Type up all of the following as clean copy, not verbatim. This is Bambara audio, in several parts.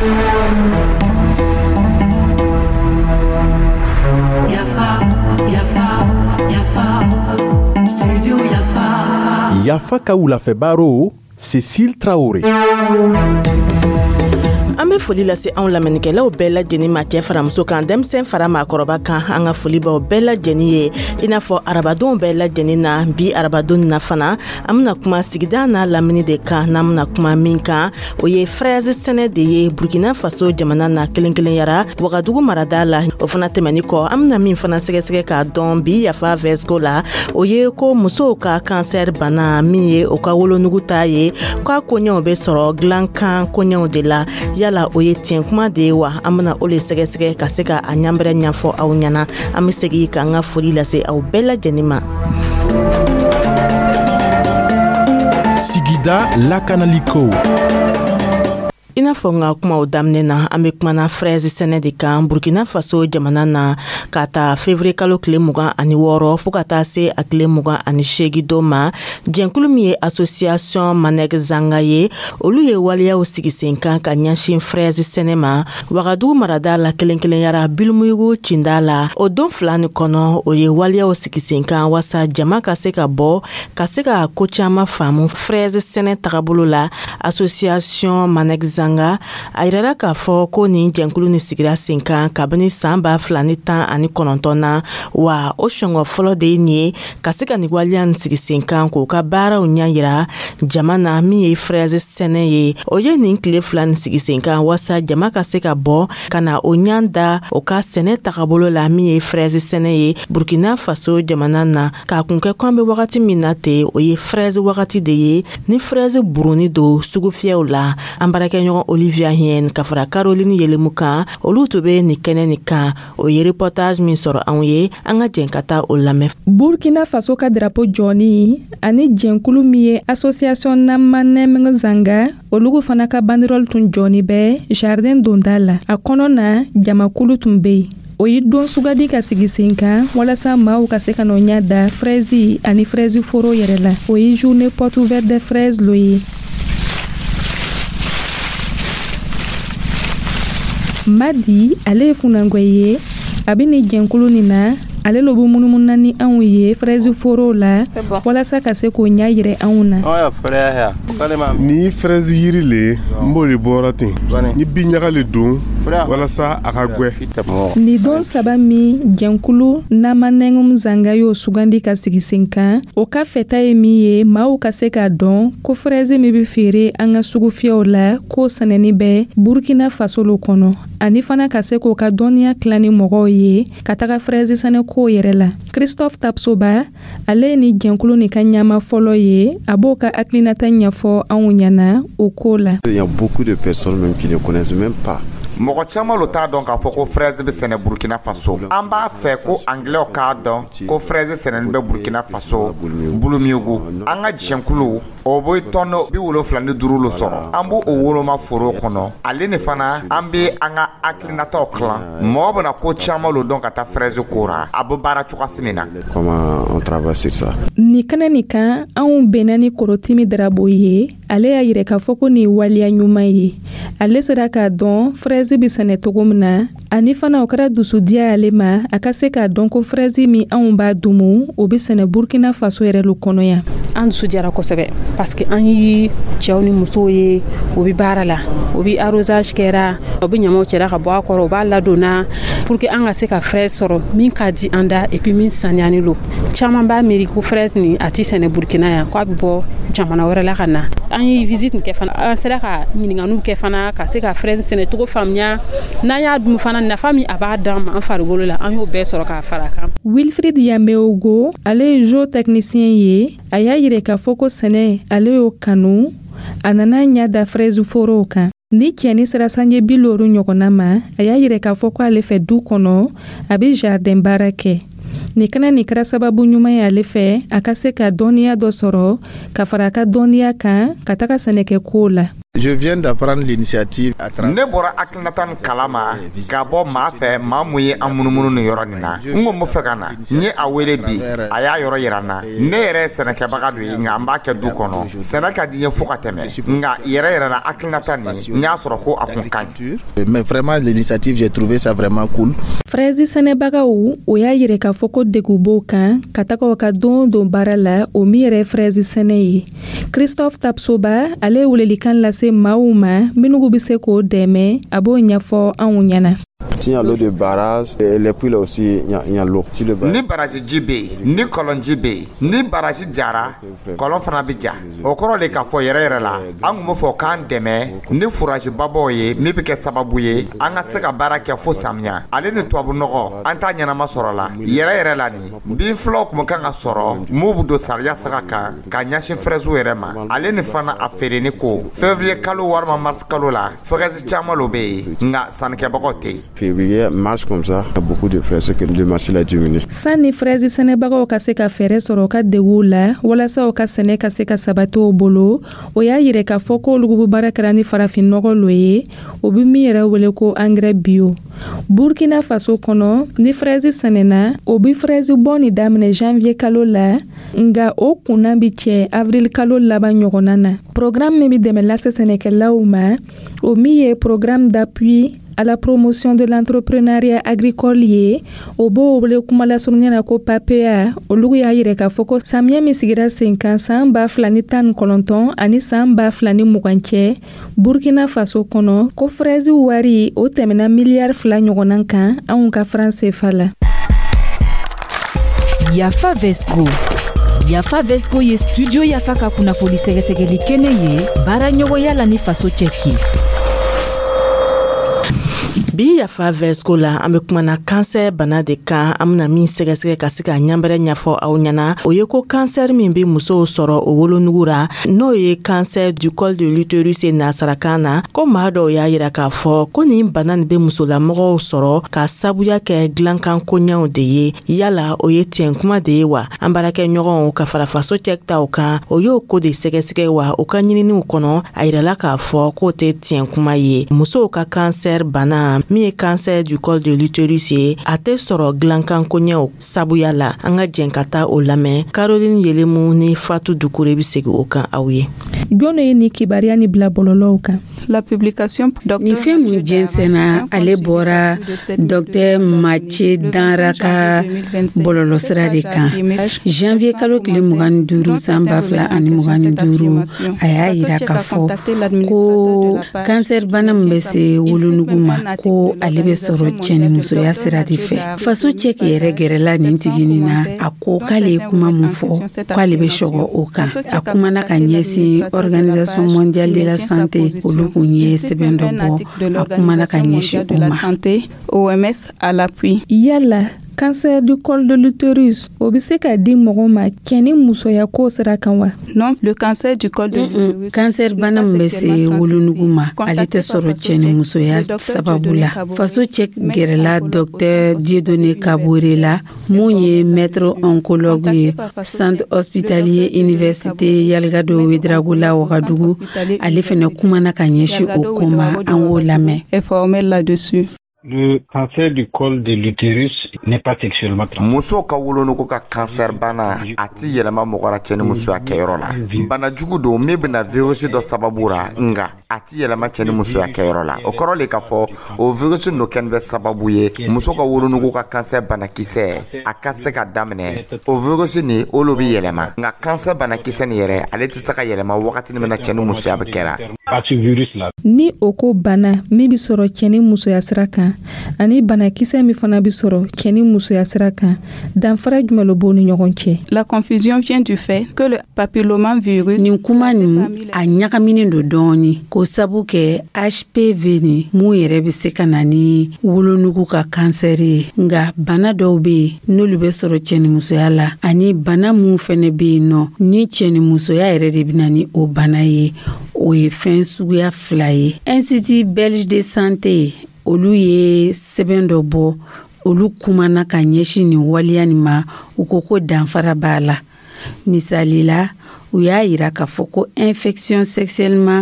Studio Yafa Kaoulafebaro, Cécile Traoré. Ame foli lase anw lamɛnnikɛlaw bɛɛ lajɛlen ma cɛ fara muso kan denmisɛn fara maakɔrɔba kan an ka foli b'aw bɛɛ lajɛlen ye i n'a fɔ arabadenw bɛɛ lajɛlen na bi arabadon na fana an bɛna kuma sigida n'a lamini de kan n'an bɛna kuma min kan o ye fraise sɛnɛ de ye Burkina Faso jamana na kelen-kelenya Wagadugu marada la o fana tɛmɛni kɔ an bɛna min fana sɛgɛsɛgɛ k'a dɔn bi Yafa Vesco la o ye ko musow ka cancer bana min ye o ka wolonugu ta ye k'a koɲɛw bɛ sɔrɔ dilankan koɲɛw de la yala o ye tiɲɛ kuma de ye wa an bɛna o le sɛgɛsɛgɛ ka se ka a ɲanbɛrɛ ɲɛfɔ aw ɲɛna an bɛ segin k'an ka foli lase aw bɛɛ lajɛlen ma. Sigida lakanaliko. I n'a fɔ nka kumaw daminɛ na an bɛ kumana fraise sɛnɛ de kan Burkina Faso jamana na ka taa février kalo tile 26 fo ka taa se a tile 28 dɔ ma jɛnkulu min ye association Maneg Zanga ye olu ye waliyaw sigi sen kan ka ɲɛsin fraise sɛnɛ ma Wagadugu marada la kelen-kelenya Bilumuyugu Cinda la o don fila ni kɔnɔ o ye waliyaw sigi sen kan wasa jama ka se ka bɔ ka se ka ko caman faamu fraise sɛnɛ tagabolo la association Maneg Zanga a yirala k'a fɔ ko nin jɛnkulu ni sigira sen kan kabini san 2019 na wa o sɔngɔ fɔlɔ de ye nin ye ka se ka nin waliya nin sigi sen kan k'o ka baaraw ɲɛ yira jama na min ye fraise sɛnɛ ye o ye nin tile fila nin sigi sen kan wasa jama ka se ka bɔ ka na o ɲɛ da o ka sɛnɛ tagabolo la min ye fraise sɛnɛ ye Burkina Faso jamana na k'a kun kɛ k'an bɛ wagati min na ten o ye fraise wagati de ye ni fraise buruni don sugu fiyɛw la an baarakɛɲɔgɔn Olivia Hien ka fara Caroline Yelemu kan olu to bɛ nin kɛnɛ nin kan o ye reportage min sɔrɔ anw ye an ka jɛn ka taa o lamɛn. Burkina Faso ka drapeau jɔni ani jɛnkulu min ye association Maneg Zanga olugu fana ka banderole tun jɔni bɛ jardin donda la a kɔnɔ na jamakulu tun bɛ yen o ye don sugadi ka sigi sen kan walasa maaw ka se ka n'o ɲɛ da fraise ani fraise foro yɛrɛ la o ye journée porte ouverte des fraises lo ye. Madi ale ye funangwe ye a bɛ nin jɛnkulu nin na ale lo bɛ munumunu ni anw ye fraise foro la walasa ka se k'o ɲɛ yira anw na. Ni fraise yiri le n b'o de bɔra ten ni bin ɲaga le don walasa a ka gwɛ. Ni don saba min jɛnkulu Maneg Zanga y'o sugandi ka sigi sen kan o ka fɛta ye min ye maaw ka se k'a dɔn ko fraise min bɛ feere an ka sugu fiyɛw la k'o sɛnɛni bɛ Burkina Faso lo kɔnɔ ani fana ka se k'o ka dɔnniya tila ni mɔgɔw ye ka taga fraise sɛnɛ ko yɛrɛ la. Christophe Tapsoba ale ye ni jɛnkulu ni ka ɲɛma fɔlɔ ye a b'o ka hakilinata ɲɛfɔ anw ɲɛna o ko la. Il y a beaucoup de personnes même qui ne connaissent même pas. Mɔgɔ caman lo t'a dɔn k'a fɔ ko fraise bɛ sɛnɛ Burkina Faso. An b'a fɛ ko anglais k'a dɔn ko fraise sɛnɛni bɛ Burkina Faso Bulumuyugu. An ka jɛnkulu o bɛ tɔnɔ 75 lo sɔrɔ. An b'o woloma foro kɔnɔ. Ale ni fana an bɛ an ka hakilinataw tilan. Mɔgɔ bɛna ko caman lo dɔn ka taa fraise ko ra. A bɛ baara cogoya min na. Comment on travaille sur ça? Ni kɛnɛ nin kan anw bɛnna ni Korotimi Darabo ye ale y'a yira k'a fɔ ko nin waliya ɲuman ye. Ale sera k'a dɔn fraise bi sɛnɛ cogo min na ani fana o kɛra dusudiya ale ma a ka se k'a dɔn ko fraise min anw b'a dumu o bi sɛnɛ Burkina Faso yɛrɛ lo kɔnɔ yan. An dusudiyara kosɛbɛ parce que an yi cɛw ni musow ye o bi baara la o bi arrosage kɛra o bi ɲamaw cɛla ka bɔ a kɔrɔ o b'a ladonna pour que an ka se ka fraise sɔrɔ min ka di an da et puis min saniyani lo caman b'a miiri ko fraise ni a ti sɛnɛ Burkina yan ko a bi bɔ jamana wɛrɛ la ka na an ye visite kɛ fana an sera ka ɲininkaliw kɛ fana ka se ka fraise sɛnɛ cogo faamuya n'an y'a dun fana nafa min a b'a d'an ma an farikolo la an y'o bɛɛ sɔrɔ k'a fara kan. Wilfried Yambeogo ale ye géotechnicien ye a y'a yira k'a fɔ ko sɛnɛ ale y'o kanu a nana ɲɛ da fraise forow kan. Ni cɛni sera sanji 50 ɲɔgɔnna ma a y'a yira k'a fɔ ko ale fɛ du kɔnɔ a bɛ jardin baara kɛ. Ni kana ni kɛra sababu ɲuman ye ale fɛ a ka se ka dɔnniya dɔ sɔrɔ ka fara a ka dɔnniya kan ka taga sɛnɛkɛ ko la. Je viens d'apprendre l'initiative à travers. Ne bora aknatan kalama gabo ma fe mamuye amunumunu no yoranina ngo mo fekana nye awele bi aya yoro yerana ne yere senaka bagadu nga mbake du kono senaka dinye fukateme nga yere yerana aknatan nya soro ko akunkan. Mais vraiment l'initiative j'ai trouvé ça vraiment cool. Frezi Senebagaou o ya yire ka foko degubo kan kataka ka don barala o mi yere Frezi Senei. Christophe Tapsoba ale ulelikan la mauma minugu bise ko deme abo nyafo anwunyana. Il y a l'eau de barrage et les puits là aussi il y a l'eau. Ni barrage jibe, ni kolon jibe, ni barrage jara, kolon fana bija. Okoro le ka fo yere la, angu mo fo kan deme, ni fourage baboye, mi bike sababuye, anga seka baraka fo samnya. Ale ne to abunogo, anta nyana masoro la. Yere la ni. Bi flok mo kanga soro, mo budo saria saka ka nyashi frezu erema. Ale ne fana afere ni ko. Février kalo warma mars kalo la. Frezi chama lobe, nga sanke bagote. Février, mars comme ça, il y a beaucoup de fraises que le marché a diminué. Sani fraises Sénébago ka se ka fere soro ka degula wala sa o ka sene ka se ka sabato bolo o ya yire ka foko lugu barakara ni farafin nogo loye o bi mi yere wele ko engrais bio. Burkina Faso kono ni fraises senena o bi fraises boni damne janvier kalo la nga o kunambi che avril kalo la ba nyogonana. Programme mi de melase senekela uma o mi programme d'appui à la promotion de l'entrepreneuriat agricole au beau le kumala surnyana ko papea o lugu ya yire ka foko samia misigira 5 samba flani tan kolonton ani samba flani muganche Burkina Faso kono ko frezi wari o temena milliard fla nyogonan kan an ka français fala. Yafa Vesco ye studio yafa ka kuna foli segesegeli kene ye bara nyogo yala ni faso cheki. Bi Yafa Vesco la an be kumana cancer bana de kan amna min sɛgɛsɛgɛ ka se ka ɲanbɛrɛ ɲafɔ aw ɲana o ye ko cancer min be musow sɔrɔ o wolonugura n'o ye cancer du col de l'utérus ye nasarakan na ko maa dɔw y'a yira k'a fɔ ko nin bana nin be musolamɔgɔw sɔrɔ ka sabuya kɛ dilankan koɲɛw de ye yala o ye tiɲɛ kuma de ye wa an baarakɛ ɲɔgɔnw ka fara faso cɛkitaw kan o y'o ko de sɛgɛsɛgɛ wa o ka ɲininiw kɔnɔ a yirala k'a fɔ k'o tɛ tiɲɛ kuma ye musow ka cancer bana min ye cancer du col de l'utérus ye a tɛ sɔrɔ dilankan koɲɛw sabuya la an ka jɛn ka taa o lamɛn Caroline Yelemu ni Fatu Dukure bi segi o kan aw ye. Jɔn ye ni kibaruya ni bila bɔlɔlɔw kan. La publication ni fɛn mun jɛnsɛnna ale bɔra Dr Mathieu Danraka bɔlɔlɔsira de kan janvier kalo tile 25 san 2025 a y'a yira k'a fɔ ko cancer bana min bɛ se wolonugu ma ko ale bɛ sɔrɔ cɛ ni musoya sira de fɛ faso cɛki yɛrɛ gɛrɛla nin tigini na a ko k'ale ye kuma mun fɔ k'ale bɛ sɔgɔ o kan a kumana ka ɲɛsin Organisation mondiale de la santé olu kun ye sɛbɛn dɔ bɔ a kumana ka ɲɛsin o ma OMS à l'appui. Yala cancer du col de l'utérus o bi se ka di mɔgɔ ma cɛ ni musoya ko sira kan wa? Non, le cancer du col de l'utérus. Cancer bana min bɛ se wolonugu ma ale tɛ sɔrɔ cɛ ni musoya sababu la faso cɛ gɛrɛla Dr Dieudonné Kabore la mun ye maître oncologue ye centre hospitalier université Yalgado Ouedraogo la Ouagadougou ale fɛnɛ kumana ka ɲɛsin o ko ma an k'o lamɛn. Informé là-dessus. Le cancer du col de l'utérus n'est pas sexuellement transmissible. Muso ka wolonugu ka cancer bana ati yɛlɛma mɔgɔra cɛ ni musoya kɛyɔrɔ la. Bana jugu don min bɛna virus dɔ sababura nga ati yɛlɛma cɛ ni musoya kɛyɔrɔ la. O kɔrɔ le k'a fɔ o virus no kɛn bɛ sababu ye muso ka wolonugu ka cancer banakisɛ a ka se ka daminɛ o virus ni olu bi yɛlɛma nga cancer banakisɛ ni yɛrɛ ale tɛ se ka yɛlɛma wagati min na cɛ ni musoya bɛ kɛra. Ni o ko bana min bi sɔrɔ cɛ ni musoya sira kan ani banakisɛ min fana bi sɔrɔ cɛ ni musoya sira kan danfara jumɛn lo b'o ni ɲɔgɔn cɛ? La confusion vient du fait que le papillomavirus nin kuma nin a ɲagaminen do dɔɔni ko sabu kɛ HPV ni mun yɛrɛ bɛ se ka na ni wolonugu ka cancer ye nga bana dɔw bɛ yen n'olu bɛ sɔrɔ cɛ ni musoya la ani bana mun fɛnɛ bɛ yen nɔ ni cɛ ni musoya yɛrɛ de bɛ na ni o bana ye o ye fɛn suguya fila ye. Institut Belge de Santé olu ye sɛbɛn dɔ bɔ olu kumana ka ɲɛsin ni waliya ni ma u ko ko danfara b'a la misali la u y'a yira k'a fɔ ko infection sexuellement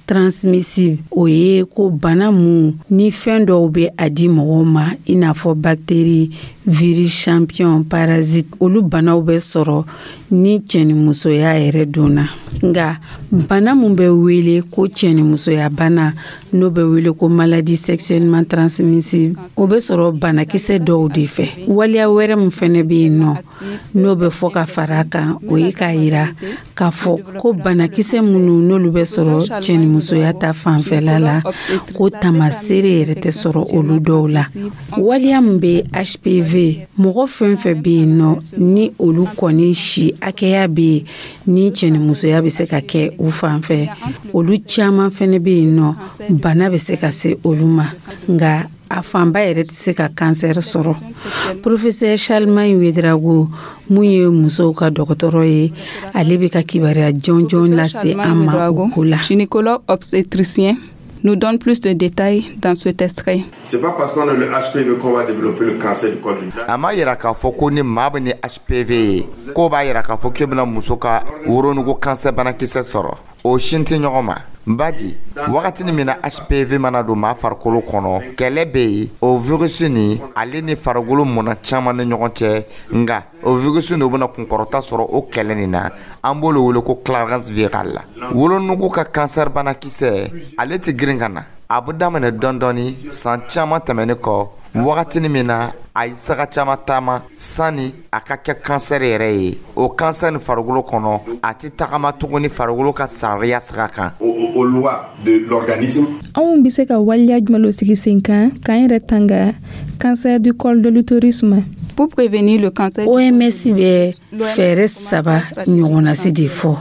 transmissible o ye ko bana mun ni fɛn dɔw bɛ a di mɔgɔw ma i n'a fɔ bactérie, virus, champion, parasite olu banaw bɛ sɔrɔ ni cɛnimusoya yɛrɛ donna nga bana mun bɛ wele ko cɛnimusoya bana n'o bɛ wele ko maladie sexuellement transmissible o bɛ sɔrɔ banakisɛ dɔw de fɛ waliya wɛrɛ mun fɛnɛ bɛ yen nɔ n'o bɛ fɔ ka fara kan o ye k'a yira k'a fɔ ko banakisɛ minnu n'olu bɛ sɔrɔ cɛnimusoya ta fanfɛla la ko tamasere yɛrɛ tɛ sɔrɔ olu dɔw la waliya mun bɛ HPV mɔgɔ fɛn fɛn bɛ yen nɔ ni olu kɔni si hakɛya bɛ yen ni cɛnimusoya bɛ se ka kɛ u fanfɛ olu caman fɛnɛ bɛ yen nɔ bana bɛ se ka se olu ma nga a fanba yɛrɛ tɛ se ka kansɛri sɔrɔ. Professeur Charlemagne Ouedraogo mun ye musow ka dɔgɔtɔrɔ ye ale bɛ ka kibaruya jɔnjɔn lase an ma o ko la. Gynécologue obstétricien nous donne plus de détails dans cet extrait. C'est pas parce qu'on a le HPV qu'on va développer le cancer du col du utérus. Ama yira k'a fɔ ko ni maa bɛ ni HPV ko b'a yira k'a fɔ k'i bɛna muso ka woronugu cancer banakisɛ sɔrɔ o sin tɛ ɲɔgɔn ma. Badi wagati min na HPV mana don maa farikolo kɔnɔ kɛlɛ bɛ yen o virus ni ale ni farikolo mɔna caman ni ɲɔgɔn cɛ nga o virus ni o bɛna kunkɔrɔta sɔrɔ o kɛlɛ nin na an b'o wele ko clarence virale la wolonugu ka cancer banakisɛ ale tɛ girin ka na a bɛ daminɛ dɔɔni san caman tɛmɛnen kɔ wagati min na a ye saga caman taama sani a ka kɛ cancer yɛrɛ ye o cancer ni farikolo kɔnɔ a tɛ tagama tuguni farikolo ka sariya sira kan aux lois de l'organisme. Anw bɛ se ka waliya jumɛn lo sigi sen kan k'an yɛrɛ tanga cancer du col de l'utérus ma. Pour prévenir le cancer, OMS bɛ fɛɛrɛ saba ɲɔgɔnnasi de fɔ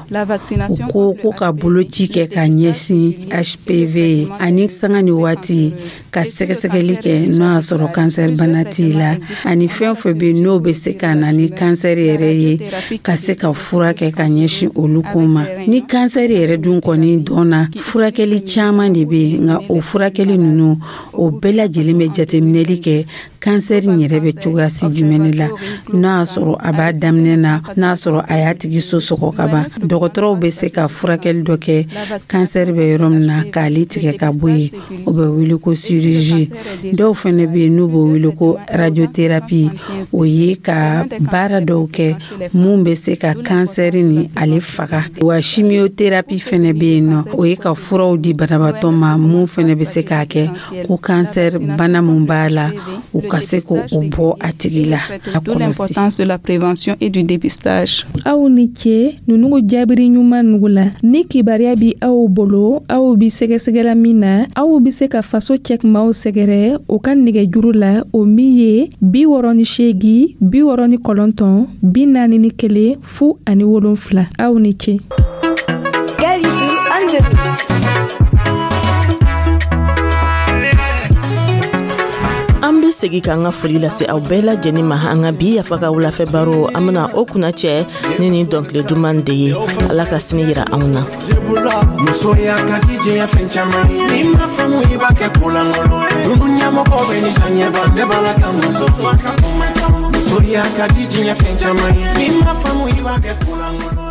ko ka boloci kɛ ka ɲɛsin HPV ani sanga ni waati ka sɛgɛsɛgɛli kɛ n'o y'a sɔrɔ cancer bana t'i la ani fɛn fɛn bɛ n'o bɛ se ka na ni cancer yɛrɛ ye ka se ka furakɛ ka ɲɛsin olu ko ma ni cancer yɛrɛ dun kɔni dɔnna furakɛli caman de bɛ nka o furakɛli ninnu o bɛɛ lajɛlen bɛ jateminɛli kɛ cancer yɛrɛ bɛ cogoya si jumɛn la n'a sɔrɔ a b'a daminɛ na n'a sɔrɔ a y'a tigi sɔgɔ ka ban dɔgɔtɔrɔw bɛ se ka furakɛli dɔ kɛ cancer bɛ yɔrɔ min na k'ale tigɛ ka bɔ yen o bɛ wele ko chirurgie dɔw fana bɛ yen n'u bɛ wele ko radiothérapie o ye ka baara dɔw kɛ mun bɛ se ka cancer ni ale faga wa chimiothérapie fana bɛ yen nɔ o ye ka furaw di banabaatɔ ma mun fana bɛ se k'a kɛ ko cancer bana mun b'a la u ka se ko o bɔ a tigi la. D'où l'importance de la prévention et du dépistage. Aw ni ce nunugu jaabiri ɲuman nugu la ni kibaruya bi aw bolo aw bi sɛgɛsɛgɛla min na aw bi se ka faso cɛkumaw sɛgɛrɛ o ka nɛgɛjuru la o min ye 68 69 41 fu ani 7 aw ni ce. An bɛ segi k'an ka foli lase aw bɛɛ lajɛlen ma an ka bi yafa ka wulafɛ baro an bɛna o kunna cɛ ni nin dɔnkili duman de ye ala ka sini yira anw na. Musoya ka di diɲɛ fɛn caman ye n'i ma faamu i b'a kɛ kolankolon ye dundu ɲɛmɔgɔ bɛ ni ka ɲɛba ne b'a la ka muso to a ka kuma musoya ka di diɲɛ fɛn caman ye n'i ma faamu i b'a kɛ kolankolon